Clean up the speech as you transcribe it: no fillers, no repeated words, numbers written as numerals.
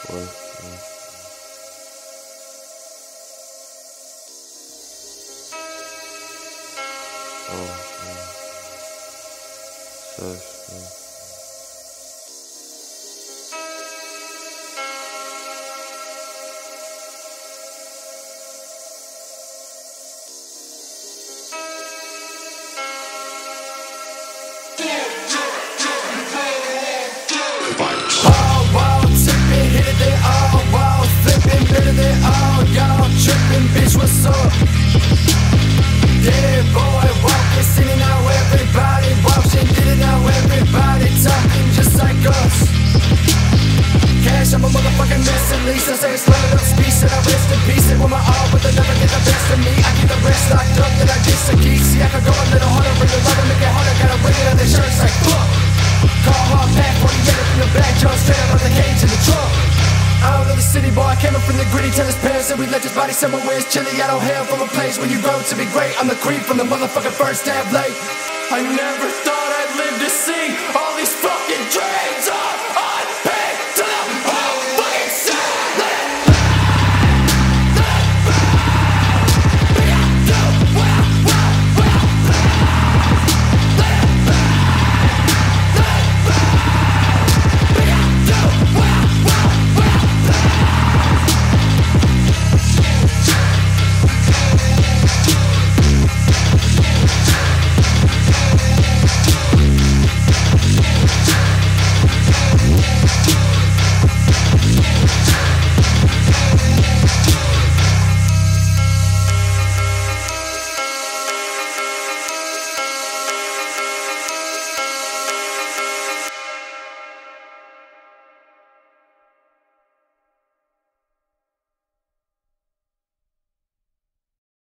Ouais. Oh, sage. Bitch, what's up? Yeah, boy, walking, singing now everybody watching, did it now everybody talking just like us. Cash, I'm a motherfucking mess at least. I say slow up speech and I rest in peace. And with my all, but they never get the best of me. I keep the rest locked up, then I get some geeks. See, I could go a little harder, bring the rubber, make it harder. Gotta bring it on their shirts like fuck. Call hard pack, 40 minutes from the back, jump straight out of the cage in the trunk. I don't know the city boy, I came up from the gritty. Tell his parents that we left his body somewhere where it's chilly. I don't hail from a place where you grow to be great. I'm the creep from the motherfucking first tab late. I never thought I'd live to see